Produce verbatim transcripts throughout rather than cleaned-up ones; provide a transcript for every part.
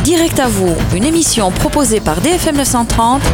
Direct à vous, une émission proposée par D F M neuf cent trente.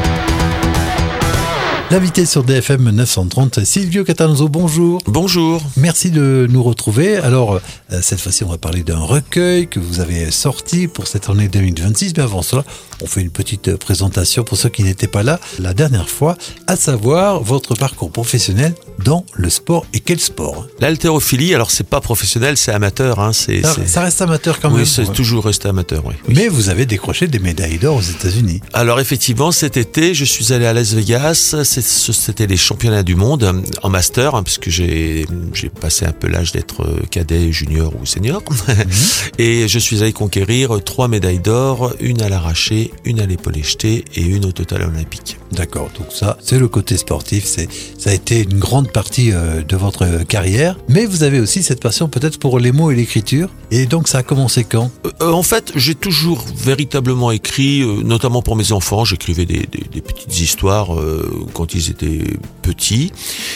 L'invité sur D F M neuf cent trente, Silvio Catanzo, bonjour. Bonjour. Merci de nous retrouver. Alors, euh, cette fois-ci, on va parler d'un recueil que vous avez sorti pour cette année deux mille vingt-six. Mais avant cela, on fait une petite présentation pour ceux qui n'étaient pas là la dernière fois, à savoir votre parcours professionnel dans le sport. Et quel sport? L'haltérophilie, alors c'est pas professionnel, c'est amateur. Hein, c'est, ça, c'est... ça reste amateur quand oui, même. c'est ouais. toujours resté amateur, oui. oui. Mais vous avez décroché des médailles d'or aux États-Unis. Alors effectivement, cet été, je suis allé à Las Vegas. C'est, c'était les championnats du monde en master, hein, puisque j'ai, j'ai passé un peu l'âge d'être cadet, junior ou senior. Mm-hmm. Et je suis allé conquérir trois médailles d'or, une à l'arraché, une à l'épaulé jeté et une au total olympique. D'accord, donc ça, c'est le côté sportif, c'est, ça a été une grande partie euh, de votre carrière, mais vous avez aussi cette passion peut-être pour les mots et l'écriture, et donc ça a commencé quand ? euh, En fait, j'ai toujours véritablement écrit, euh, notamment pour mes enfants, j'écrivais des, des, des petites histoires euh, quand ils étaient petits,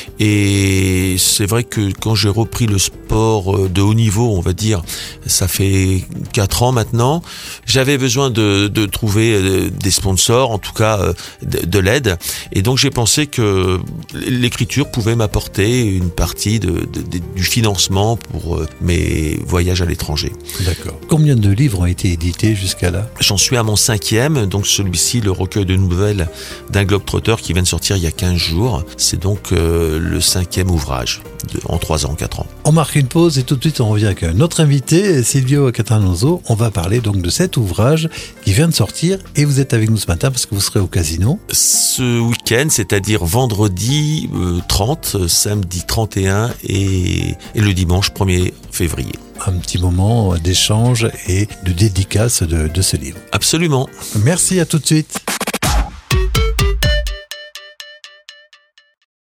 et c'est vrai que quand j'ai repris le sport de haut niveau, on va dire, ça fait quatre ans maintenant, j'avais besoin de, de trouver des sponsors, en tout cas de, de l'aide, et donc j'ai pensé que l'écriture pouvait m'apporter une partie de, de, de, du financement pour mes voyages à l'étranger. D'accord. Combien de livres ont été édités jusqu'à là ? J'en suis à mon cinquième, donc celui-ci, le recueil de nouvelles d'un globe-trotteur qui vient de sortir il y a quinze jours. C'est donc euh, le cinquième ouvrage de, en trois ans, quatre ans. On marque une pause et tout de suite on revient avec notre invité, Silvio Catanzo. On va parler donc de cet ouvrage qui vient de sortir et vous êtes avec nous ce matin parce que vous serez au casino. Ce week-end, c'est-à-dire vendredi euh, trente, samedi trente et un et, et le dimanche premier février. Un petit moment d'échange et de dédicace de, de ce livre. Absolument. Merci, à tout de suite.